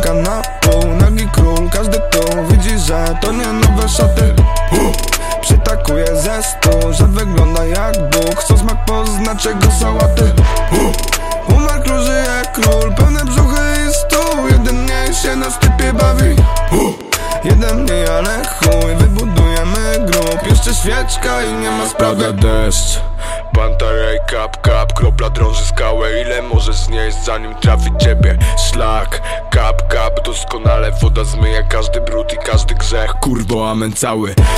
Laska na pół, nagi król, każdy tu widzi, że to nie nowe szaty. Przytakuje ze stu, że wygląda jak Bóg. Co smak poznaczy go sałaty. Umarł król, żyje król, pełne brzuchy i stół. Jeden mniej się na stypie bawi. Jeden mniej, ale chuj, wybudujemy grób. Jeszcze świeczka i nie ma sprawy. Pada deszcz, Pantarej, kap, kropla drąży skałę. Ile możesz znieść, zanim trafi ciebie szlak? Kap, doskonale woda zmyje każdy brud i każdy grzech. Kurwo, amen cały.